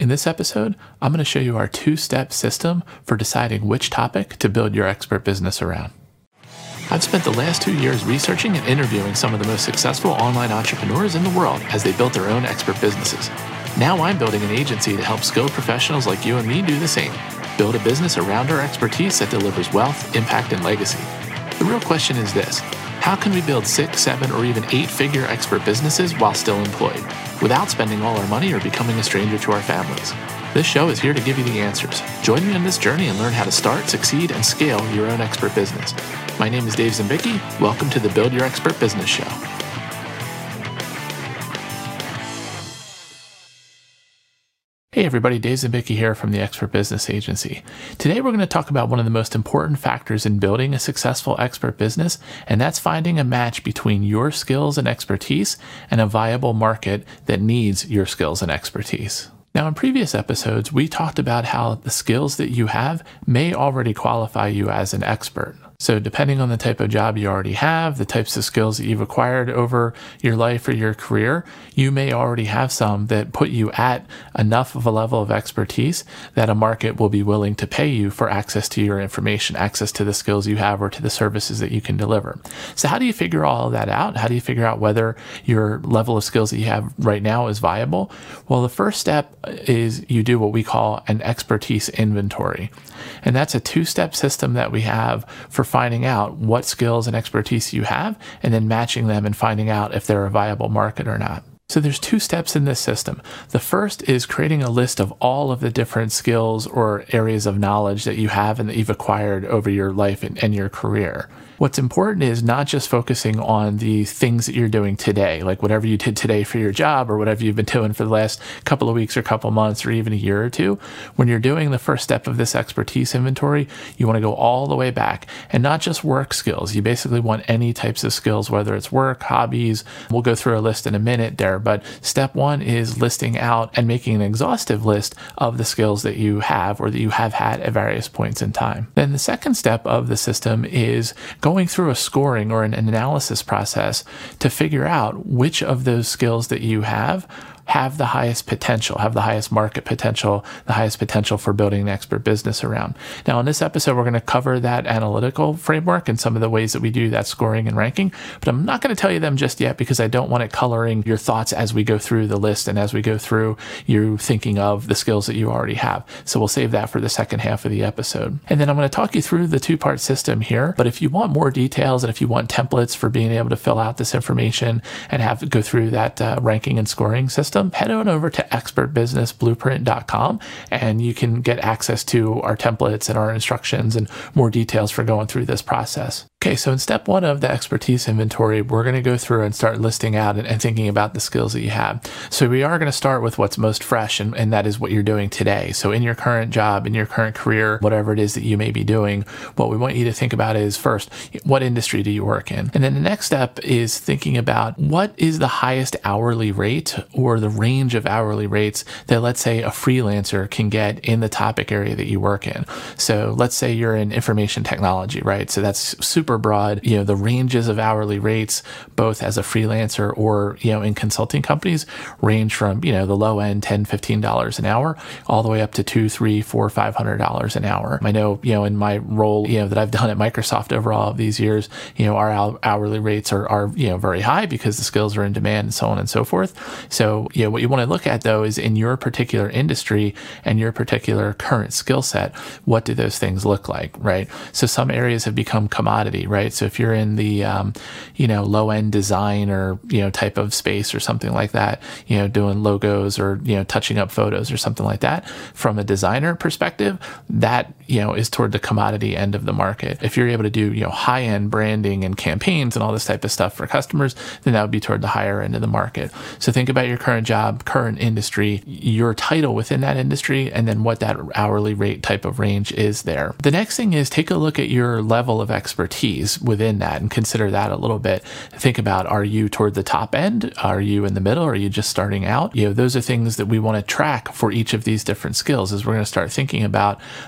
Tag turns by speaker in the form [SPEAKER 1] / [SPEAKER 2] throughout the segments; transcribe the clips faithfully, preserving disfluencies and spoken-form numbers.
[SPEAKER 1] In this episode, I'm going to show you our two-step system for deciding which topic to build your expert business around. I've spent the last two years researching and interviewing some of the most successful online entrepreneurs in the world as they built their own expert businesses. Now I'm building an agency to help skilled professionals like you and me do the same. Build a business around our expertise that delivers wealth, impact, and legacy. The real question is this: how can we build six, seven, or even eight-figure expert businesses while still employed, without spending all our money or becoming a stranger to our families? This show is here to give you the answers. Join me on this journey and learn how to start, succeed, and scale your own expert business. My name is Dave Zimbicki. Welcome to the Build Your Expert Business Show. Hey everybody, Dave Zimbicki here from the Expert Business Agency. Today we're going to talk about one of the most important factors in building a successful expert business, and that's finding a match between your skills and expertise and a viable market that needs your skills and expertise. Now, in previous episodes, we talked about how the skills that you have may already qualify you as an expert. So depending on the type of job you already have, the types of skills that you've acquired over your life or your career, you may already have some that put you at enough of a level of expertise that a market will be willing to pay you for access to your information, access to the skills you have or to the services that you can deliver. So how do you figure all of that out? How do you figure out whether your level of skills that you have right now is viable? Well, the first step is you do what we call an expertise inventory. And that's a two-step system that we have for finding out what skills and expertise you have and then matching them and finding out if they're a viable market or not. So there's two steps in this system. The first is creating a list of all of the different skills or areas of knowledge that you have and that you've acquired over your life and, and your career. What's important is not just focusing on the things that you're doing today, like whatever you did today for your job or whatever you've been doing for the last couple of weeks or couple of months or even a year or two. When you're doing the first step of this expertise inventory, you want to go all the way back and not just work skills. You basically want any types of skills, whether it's work, hobbies. We'll go through a list in a minute there, but step one is listing out and making an exhaustive list of the skills that you have or that you have had at various points in time. Then the second step of the system is going through a scoring or an analysis process to figure out which of those skills that you have have the highest potential, have the highest market potential, the highest potential for building an expert business around. Now, in this episode, we're going to cover that analytical framework and some of the ways that we do that scoring and ranking, but I'm not going to tell you them just yet because I don't want it coloring your thoughts as we go through the list and as we go through you thinking of the skills that you already have. So we'll save that for the second half of the episode. And then I'm going to talk you through the two-part system here, but if you want more details and if you want templates for being able to fill out this information and have go through that uh, ranking and scoring system, head on over to expert business blueprint dot com and you can get access to our templates and our instructions and more details for going through this process. Okay, so in step one of the expertise inventory, we're going to go through and start listing out and, and thinking about the skills that you have. So we are going to start with what's most fresh, and, and that is what you're doing today. So in your current job, in your current career, whatever it is that you may be doing, what we want you to think about is first, what industry do you work in? And then the next step is thinking about what is the highest hourly rate or the range of hourly rates that, let's say, a freelancer can get in the topic area that you work in. So let's say you're in information technology, right? So that's super broad. You know, the ranges of hourly rates, both as a freelancer or, you know, in consulting companies, range from, you know, the low end ten, fifteen dollars an hour, all the way up to two, three, four, five hundred dollars an hour. I know, you know, in my role, you know, that I've done at Microsoft over all of these years, you know, our hourly rates are, are, you know, very high because the skills are in demand and so on and so forth. So, you know, what you want to look at though is in your particular industry and your particular current skill set, what do those things look like, right? So some areas have become commodity, right? So if you're in the, um, you know, low end design or, you know, type of space or something like that, you know, doing logos or, you know, touching up photos or something like that, from a designer perspective, that, you know, is toward the commodity end of the market. If you're able to do, you know, high end branding and campaigns and all this type of stuff for customers, then that would be toward the higher end of the market. So think about your current job, current industry, your title within that industry, and then what that hourly rate type of range is there. The next thing is take a look at your level of expertise within that and consider that a little bit. Think about, are you toward the top end? Are you in the middle? Are you just starting out? You know, those are things that we want to track for each of these different skills as we're going to start thinking about what are the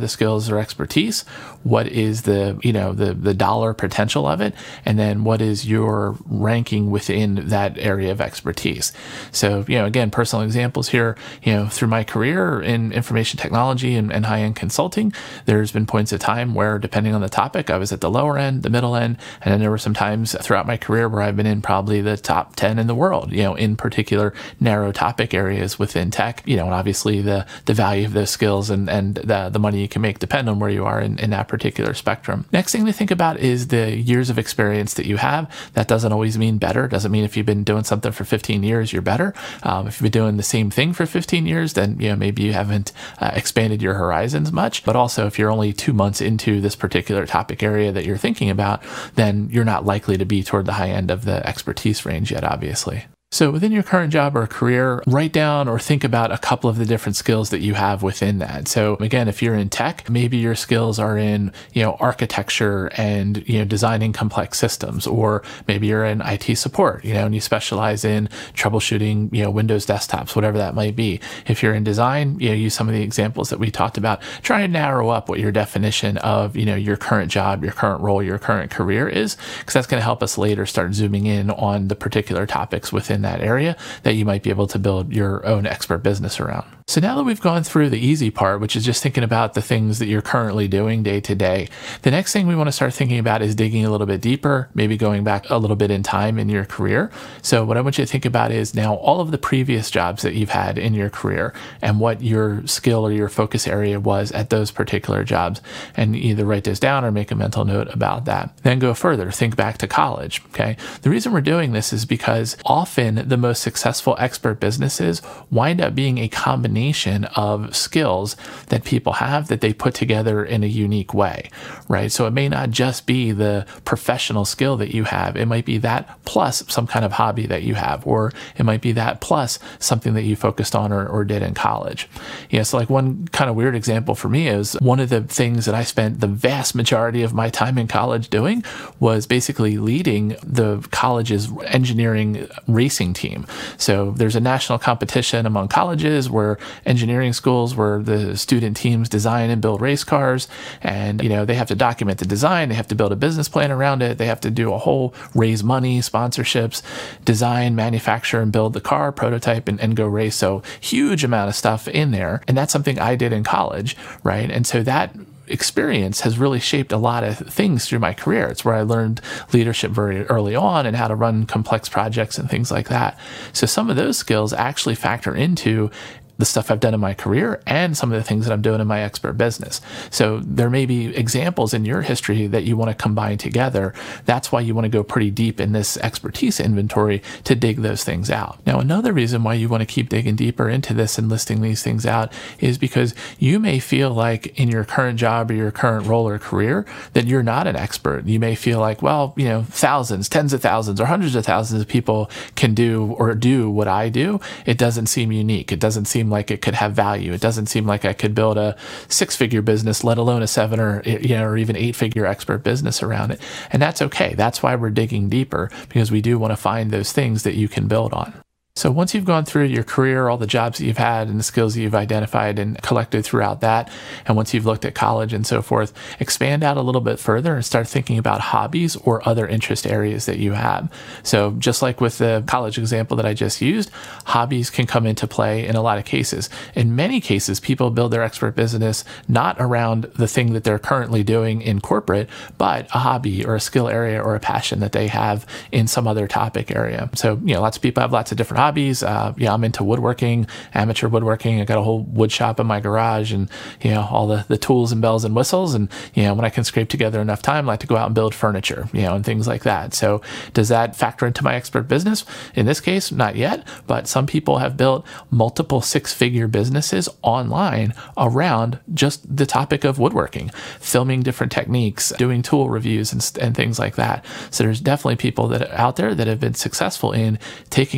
[SPEAKER 1] skills or expertise? What is the, you know, the, the dollar potential of it? And then what is your ranking within that area of expertise? So, you know, again, personal examples here, you know, through my career in information technology and, and high-end consulting, there's been points of time where, depending on the topic, I was at the lower end, the middle end, and then there were some times throughout my career where I've been in probably the top ten in the world, you know, in particular narrow topic areas within tech, you know, and obviously the, the value of those skills and, and the, the money you can make depend on where you are in, in that particular spectrum. Next thing to think about is the years of experience that you have. That doesn't always mean better. Doesn't mean if you've been doing something for fifteen years, you're better. Um, if you've been doing the same thing for fifteen years, then, you know, maybe you haven't uh, expanded your horizons much. But also, if you're only two months into this particular topic area that you're thinking about, then you're not likely to be toward the high end of the expertise range yet, obviously. So within your current job or career, write down or think about a couple of the different skills that you have within that. So again, if you're in tech, maybe your skills are in, you know, architecture and, you know, designing complex systems, or maybe you're in I T support, you know, and you specialize in troubleshooting, you know, Windows desktops, whatever that might be. If you're in design, you know, use some of the examples that we talked about. Try and narrow up what your definition of, you know, your current job, your current role, your current career is, because that's going to help us later start zooming in on the particular topics within that area that you might be able to build your own expert business around. So now that we've gone through the easy part, which is just thinking about the things that you're currently doing day to day, the next thing we want to start thinking about is digging a little bit deeper, maybe going back a little bit in time in your career. So what I want you to think about is now all of the previous jobs that you've had in your career and what your skill or your focus area was at those particular jobs, and either write those down or make a mental note about that. Then go further, think back to college. Okay. The reason we're doing this is because often the most successful expert businesses wind up being a combination of skills that people have that they put together in a unique way, right? So it may not just be the professional skill that you have. It might be that plus some kind of hobby that you have, or it might be that plus something that you focused on or, or did in college. Yeah, so like one kind of weird example for me is one of the things that I spent the vast majority of my time in college doing was basically leading the college's engineering racing team. So there's a national competition among colleges where engineering schools where the student teams design and build race cars, and, you know, they have to document the design, they have to build a business plan around it, they have to do a whole raise money, sponsorships, design, manufacture, and build the car, prototype, and, and go race. So huge amount of stuff in there. And that's something I did in college, right? And so that experience has really shaped a lot of things through my career. It's where I learned leadership very early on and how to run complex projects and things like that. So some of those skills actually factor into the stuff I've done in my career and some of the things that I'm doing in my expert business. So there may be examples in your history that you want to combine together. That's why you want to go pretty deep in this expertise inventory to dig those things out. Now, another reason why you want to keep digging deeper into this and listing these things out is because you may feel like in your current job or your current role or career that you're not an expert. You may feel like, well, you know, thousands, tens of thousands, or hundreds of thousands of people can do or do what I do. It doesn't seem unique. It doesn't seem like it could have value. It doesn't seem like I could build a six-figure business, let alone a seven or, you know, or even eight-figure expert business around it. And that's okay. That's why we're digging deeper, because we do want to find those things that you can build on. So once you've gone through your career, all the jobs that you've had and the skills that you've identified and collected throughout that, and once you've looked at college and so forth, expand out a little bit further and start thinking about hobbies or other interest areas that you have. So just like with the college example that I just used, hobbies can come into play in a lot of cases. In many cases, people build their expert business not around the thing that they're currently doing in corporate, but a hobby or a skill area or a passion that they have in some other topic area. So, you know, lots of people have lots of different hobbies. Uh, yeah, I'm into woodworking, amateur woodworking. I got a whole wood shop in my garage, and, you know, all the, the tools and bells and whistles. And, you know, when I can scrape together enough time, I like to go out and build furniture, you know, and things like that. So does that factor into my expert business? In this case, not yet, but some people have built multiple six-figure businesses online around just the topic of woodworking, filming different techniques, doing tool reviews and, and things like that. So there's definitely people that are out there that have been successful in taking a hobby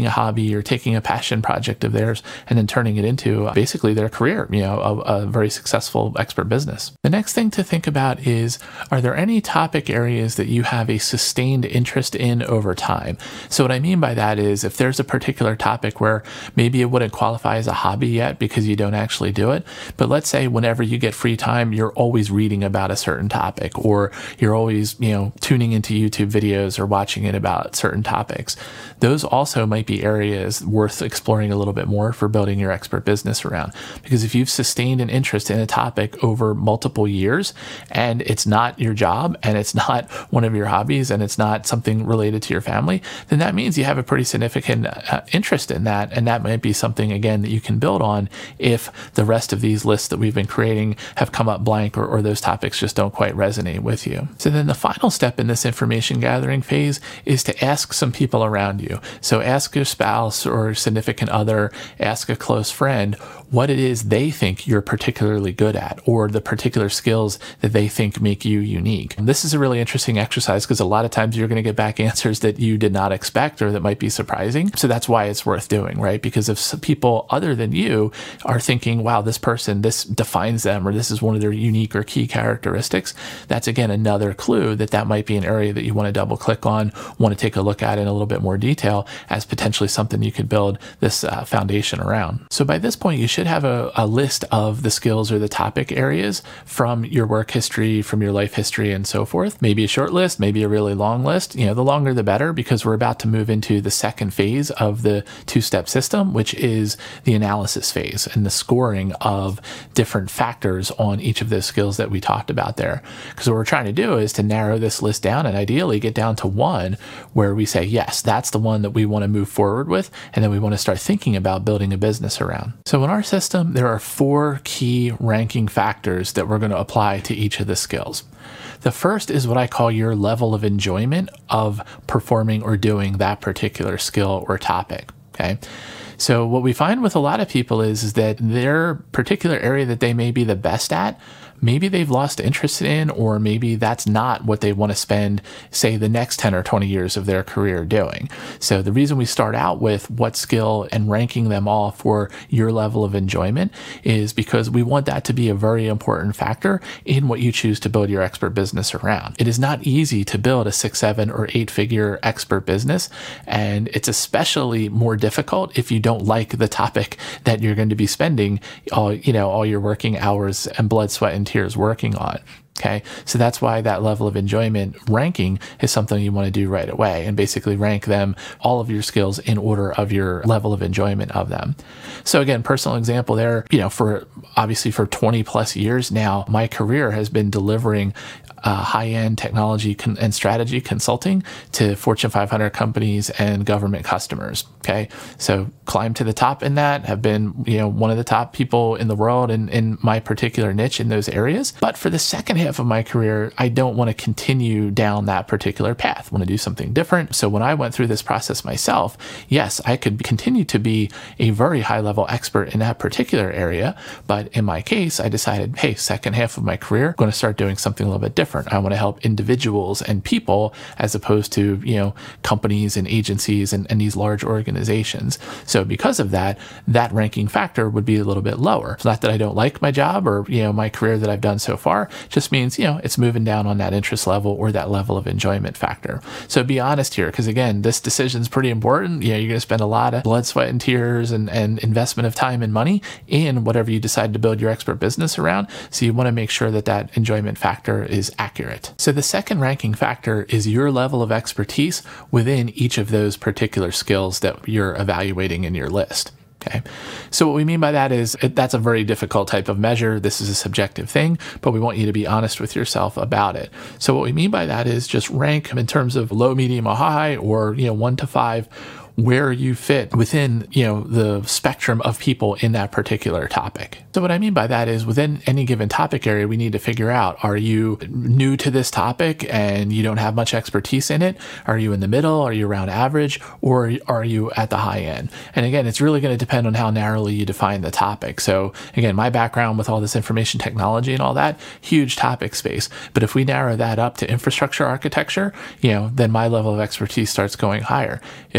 [SPEAKER 1] you're taking a passion project of theirs and then turning it into uh, basically their career, you know, a, a very successful expert business. The next thing to think about is, are there any topic areas that you have a sustained interest in over time? So what I mean by that is, if there's a particular topic where maybe it wouldn't qualify as a hobby yet because you don't actually do it, but let's say whenever you get free time, you're always reading about a certain topic, or you're always, you know, tuning into YouTube videos or watching it about certain topics. Those also might be areas worth exploring a little bit more for building your expert business around. Because if you've sustained an interest in a topic over multiple years and it's not your job and it's not one of your hobbies and it's not something related to your family, then that means you have a pretty significant uh, interest in that. And that might be something, again, that you can build on if the rest of these lists that we've been creating have come up blank, or, or those topics just don't quite resonate with you. So then the final step in this information gathering phase is to ask some people around you. So ask your spouse or significant other, ask a close friend what it is they think you're particularly good at, or the particular skills that they think make you unique. And this is a really interesting exercise because a lot of times you're going to get back answers that you did not expect or that might be surprising. So that's why it's worth doing, right? Because if some people other than you are thinking, wow, this person, this defines them, or this is one of their unique or key characteristics, that's again another clue that that might be an area that you want to double click on, want to take a look at in a little bit more detail as potentially something you could build this uh, foundation around. So by this point, you should have a, a list of the skills or the topic areas from your work history, from your life history, and so forth. Maybe a short list, maybe a really long list. You know, the longer the better, because we're about to move into the second phase of the two-step system, which is the analysis phase and the scoring of different factors on each of those skills that we talked about there. Because what we're trying to do is to narrow this list down and ideally get down to one where we say, yes, that's the one that we want to move forward with, and then we want to start thinking about building a business around. So in our system, there are four key ranking factors that we're going to apply to each of the skills. The first is what I call your level of enjoyment of performing or doing that particular skill or topic. Okay. So what we find with a lot of people is, is that their particular area that they may be the best at, maybe they've lost interest in, or maybe that's not what they want to spend, say, the next ten or twenty years of their career doing. So the reason we start out with what skill and ranking them all for your level of enjoyment is because we want that to be a very important factor in what you choose to build your expert business around. It is not easy to build a six, seven, or eight figure expert business, and it's especially more difficult if you don't like the topic that you're going to be spending all, you know, all your working hours and blood, sweat, and tears working on. Okay. So that's why that level of enjoyment ranking is something you want to do right away, and basically rank them, all of your skills, in order of your level of enjoyment of them. So again, personal example there, you know, for obviously for twenty plus years now, my career has been delivering uh, high-end technology con- and strategy consulting to Fortune five hundred companies and government customers. Okay. So climbed to the top in that, have been, you know, one of the top people in the world in, in my particular niche in those areas. But for the second half of my career, I don't want to continue down that particular path. I want to do something different. So when I went through this process myself, yes, I could continue to be a very high level expert in that particular area. But in my case, I decided, hey, second half of my career, I'm going to start doing something a little bit different. I want to help individuals and people as opposed to, you know, companies and agencies and, and these large organizations. So because of that, that ranking factor would be a little bit lower. It's not that I don't like my job or, you know, my career that I've done so far, just means, you know, it's moving down on that interest level or that level of enjoyment factor. So be honest here, because again, this decision is pretty important. You know, you're going to spend a lot of blood, sweat, and tears and, and investment of time and money in whatever you decide to build your expert business around. So you want to make sure that that enjoyment factor is accurate. So the second ranking factor is your level of expertise within each of those particular skills that you're evaluating in your list. Okay. So what we mean by that is it, that's a very difficult type of measure. This is a subjective thing, but we want you to be honest with yourself about it. So what we mean by that is just rank in terms of low, medium, or high, or, you know, one to five, where you fit within, you know, the spectrum of people in that particular topic. So what I mean by that is within any given topic area, we need to figure out, are you new to this topic and you don't have much expertise in it? Are you in the middle? Are you around average? Or are you at the high end? And again, it's really going to depend on how narrowly you define the topic. So again, my background with all this information technology and all that, huge topic space. But if we narrow that up to infrastructure architecture, you know, then my level of expertise starts going higher. If we narrow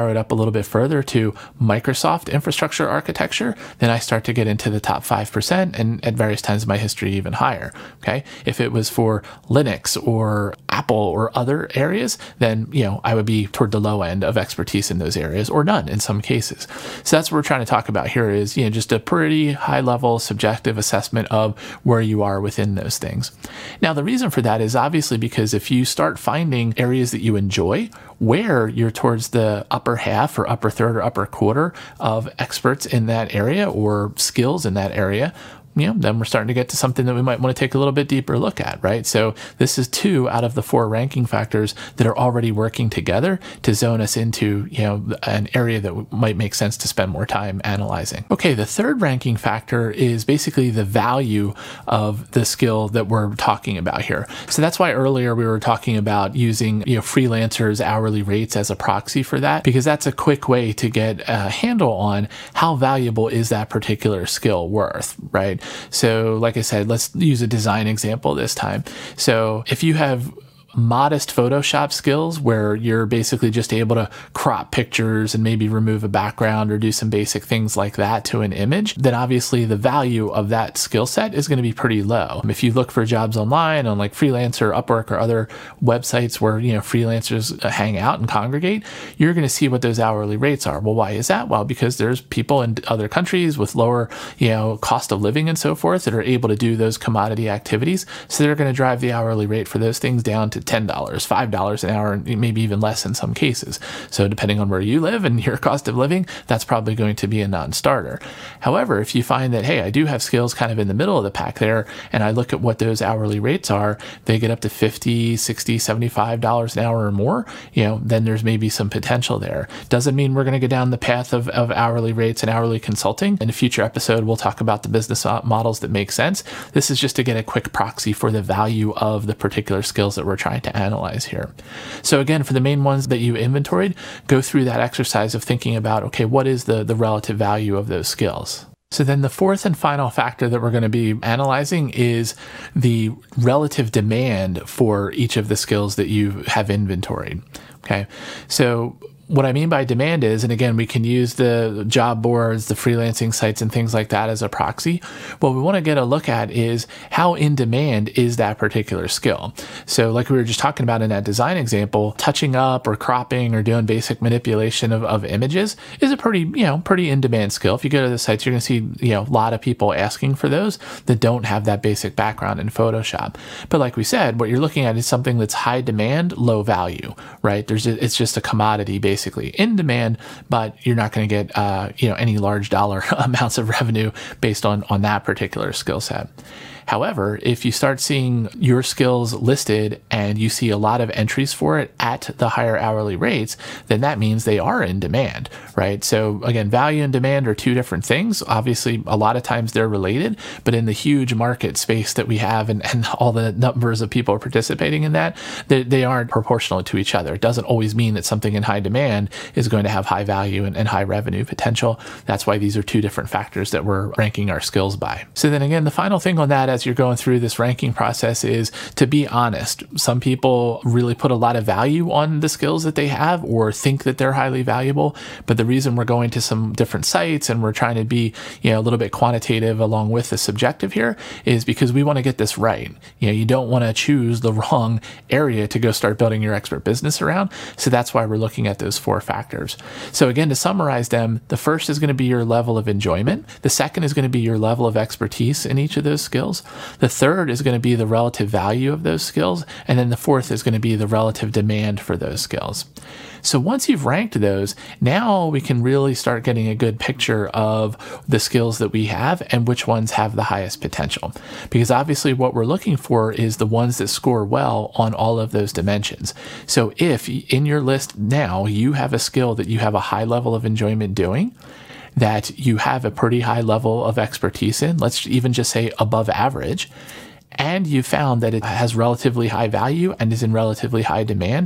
[SPEAKER 1] narrow it up a little bit further to Microsoft infrastructure architecture, then I start to get into the top five percent, and at various times in my history, even higher. Okay. If it was for Linux or Apple or other areas, then, you know, I would be toward the low end of expertise in those areas, or none in some cases. So that's what we're trying to talk about here is, you know, just a pretty high level subjective assessment of where you are within those things. Now, the reason for that is obviously because if you start finding areas that you enjoy, where you're towards the upper half or upper third or upper quarter of experts in that area or skills in that area, you know, then we're starting to get to something that we might want to take a little bit deeper look at, right? So this is two out of the four ranking factors that are already working together to zone us into, you know, an area that might make sense to spend more time analyzing. Okay, the third ranking factor is basically the value of the skill that we're talking about here. So that's why earlier we were talking about using, you know, freelancers' hourly rates as a proxy for that, because that's a quick way to get a handle on how valuable is that particular skill worth, right? So like I said, let's use a design example this time. So if you have modest Photoshop skills where you're basically just able to crop pictures and maybe remove a background or do some basic things like that to an image, then obviously the value of that skill set is going to be pretty low. If you look for jobs online on like Freelancer, Upwork, or other websites where, you know, freelancers hang out and congregate, you're going to see what those hourly rates are. Well, why is that? Well, because there's people in other countries with lower, you know, cost of living and so forth that are able to do those commodity activities. So they're going to drive the hourly rate for those things down to ten dollars, five dollars an hour, and maybe even less in some cases. So depending on where you live and your cost of living, that's probably going to be a non-starter. However, if you find that, hey, I do have skills kind of in the middle of the pack there, and I look at what those hourly rates are, they get up to fifty, sixty, seventy-five dollars an hour or more, you know, then there's maybe some potential there. Doesn't mean we're going to go down the path of, of hourly rates and hourly consulting. In a future episode, we'll talk about the business models that make sense. This is just to get a quick proxy for the value of the particular skills that we're trying to analyze here. So again, for the main ones that you inventoried, go through that exercise of thinking about, okay, what is the, the relative value of those skills? So then the fourth and final factor that we're going to be analyzing is the relative demand for each of the skills that you have inventoried. Okay. So what I mean by demand is, and again, we can use the job boards, the freelancing sites, and things like that as a proxy. What we want to get a look at is how in demand is that particular skill. So like we were just talking about in that design example, touching up or cropping or doing basic manipulation of, of images is a pretty, you know, pretty in-demand skill. If you go to the sites, you're going to see, you know, a lot of people asking for those that don't have that basic background in Photoshop. But like we said, what you're looking at is something that's high demand, low value, right? There's a, it's just a commodity basically. Basically in demand, but you're not going to get uh, you know, any large dollar amounts of revenue based on on that particular skill set. However, if you start seeing your skills listed and you see a lot of entries for it at the higher hourly rates, then that means they are in demand, right? So again, value and demand are two different things. Obviously, a lot of times they're related, but in the huge market space that we have and, and all the numbers of people participating in that, they, they aren't proportional to each other. It doesn't always mean that something in high demand is going to have high value and, and high revenue potential. That's why these are two different factors that we're ranking our skills by. So then again, the final thing on that as you're going through this ranking process is to be honest. Some people really put a lot of value on the skills that they have or think that they're highly valuable. But the reason we're going to some different sites and we're trying to be, you know, a little bit quantitative along with the subjective here is because we want to get this right. You know, you don't want to choose the wrong area to go start building your expert business around. So that's why we're looking at those four factors. So again, to summarize them, the first is going to be your level of enjoyment. The second is going to be your level of expertise in each of those skills. The third is going to be the relative value of those skills. And then the fourth is going to be the relative demand for those skills. So once you've ranked those, now we can really start getting a good picture of the skills that we have and which ones have the highest potential. Because obviously what we're looking for is the ones that score well on all of those dimensions. So if in your list now you have a skill that you have a high level of enjoyment doing, that you have a pretty high level of expertise in, let's even just say above average, and you found that it has relatively high value and is in relatively high demand,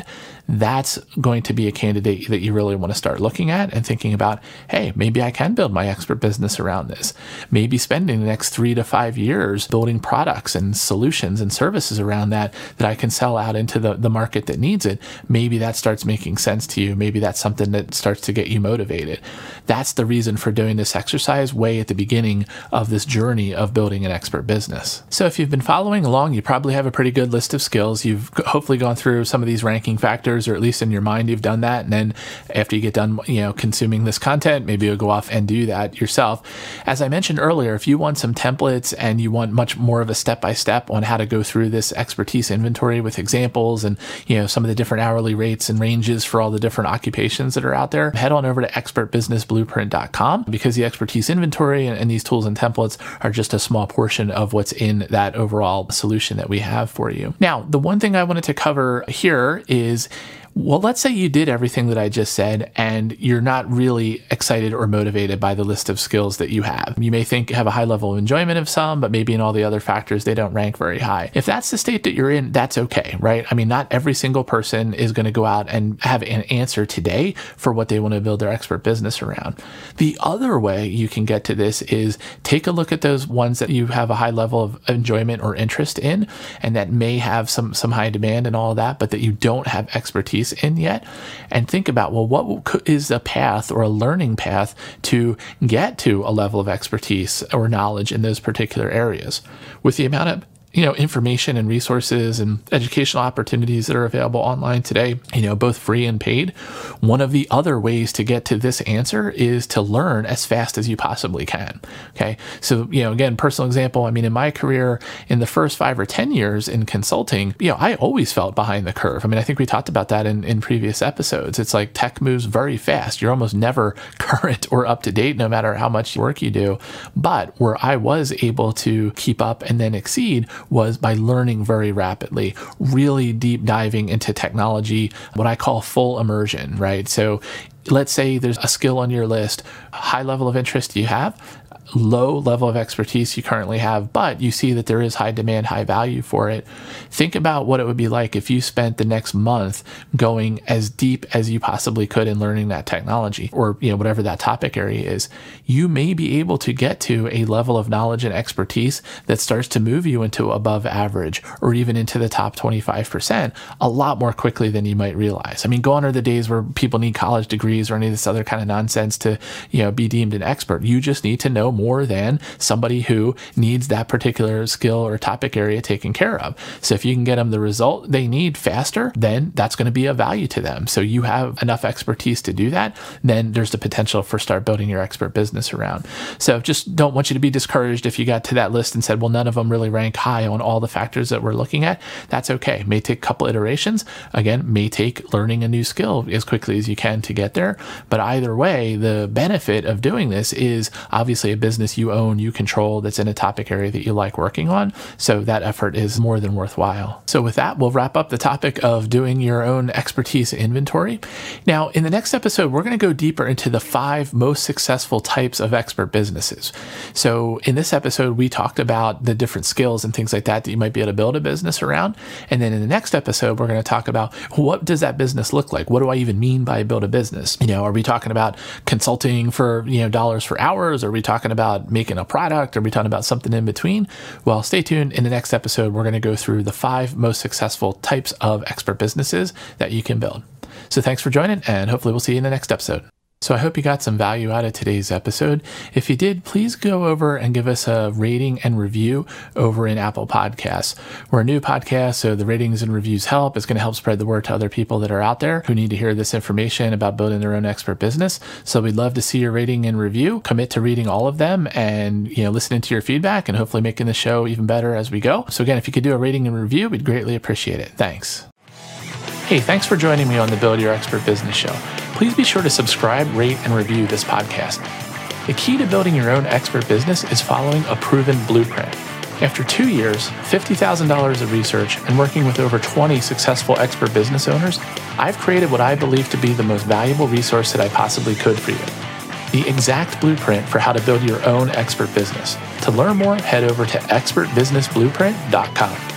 [SPEAKER 1] that's going to be a candidate that you really want to start looking at and thinking about, hey, maybe I can build my expert business around this. Maybe spending the next three to five years building products and solutions and services around that that I can sell out into the, the market that needs it. Maybe that starts making sense to you. Maybe that's something that starts to get you motivated. That's the reason for doing this exercise way at the beginning of this journey of building an expert business. So if you've been following along, you probably have a pretty good list of skills. You've hopefully gone through some of these ranking factors, or at least in your mind, you've done that. And then after you get done, you know, consuming this content, maybe you'll go off and do that yourself. As I mentioned earlier, if you want some templates and you want much more of a step-by-step on how to go through this expertise inventory with examples and, you know, some of the different hourly rates and ranges for all the different occupations that are out there, head on over to expert business blueprint dot com, because the expertise inventory and, and these tools and templates are just a small portion of what's in that overall solution that we have for you. Now, the one thing I wanted to cover here is, well, let's say you did everything that I just said and you're not really excited or motivated by the list of skills that you have. You may think you have a high level of enjoyment of some, but maybe in all the other factors, they don't rank very high. If that's the state that you're in, that's okay, right? I mean, not every single person is going to go out and have an answer today for what they want to build their expert business around. The other way you can get to this is take a look at those ones that you have a high level of enjoyment or interest in, and that may have some, some high demand and all of that, but that you don't have expertise in yet, and think about, well, what is a path or a learning path to get to a level of expertise or knowledge in those particular areas. With the amount of you know, information and resources and educational opportunities that are available online today, you know, both free and paid. One of the other ways to get to this answer is to learn as fast as you possibly can. Okay. So, you know, again, personal example, I mean, in my career, in the first five or ten years in consulting, you know, I always felt behind the curve. I mean, I think we talked about that in, in previous episodes. It's like tech moves very fast. You're almost never current or up to date, no matter how much work you do. But where I was able to keep up and then exceed was by learning very rapidly, really deep diving into technology, what I call full immersion, right? So let's say there's a skill on your list, high level of interest you have, low level of expertise you currently have, but you see that there is high demand, high value for it. Think about what it would be like if you spent the next month going as deep as you possibly could in learning that technology, or, you know, whatever that topic area is. You may be able to get to a level of knowledge and expertise that starts to move you into above average or even into the top twenty-five percent a lot more quickly than you might realize. I mean, gone are the days where people need college degrees or any of this other kind of nonsense to, you know, be deemed an expert. You just need to know more than somebody who needs that particular skill or topic area taken care of. So if you can get them the result they need faster, then that's going to be of value to them. So you have enough expertise to do that, then there's the potential for start building your expert business around. So just don't want you to be discouraged if you got to that list and said, well, none of them really rank high on all the factors that we're looking at. That's okay. May take a couple iterations. Again, may take learning a new skill as quickly as you can to get there. But either way, the benefit of doing this is obviously a business you own, you control, that's in a topic area that you like working on. So that effort is more than worthwhile. So with that, we'll wrap up the topic of doing your own expertise inventory. Now, in the next episode, we're going to go deeper into the five most successful types of expert businesses. So in this episode, we talked about the different skills and things like that that you might be able to build a business around. And then in the next episode, we're going to talk about what does that business look like? What do I even mean by build a business? You know, are we talking about consulting for, you know, dollars for hours? Are we talking about making a product? Are we talking about something in between? Well, stay tuned. In the next episode, we're going to go through the five most successful types of expert businesses that you can build. So thanks for joining, and hopefully we'll see you in the next episode. So I hope you got some value out of today's episode. If you did, please go over and give us a rating and review over in Apple Podcasts. We're a new podcast, so the ratings and reviews help. It's going to help spread the word to other people that are out there who need to hear this information about building their own expert business. So we'd love to see your rating and review. Commit to reading all of them and, you know, listening to your feedback and hopefully making the show even better as we go. So again, if you could do a rating and review, we'd greatly appreciate it. Thanks. Hey, thanks for joining me on the Build Your Expert Business Show. Please be sure to subscribe, rate, and review this podcast. The key to building your own expert business is following a proven blueprint. After two years, fifty thousand dollars of research, and working with over twenty successful expert business owners, I've created what I believe to be the most valuable resource that I possibly could for you. The exact blueprint for how to build your own expert business. To learn more, head over to expert business blueprint dot com.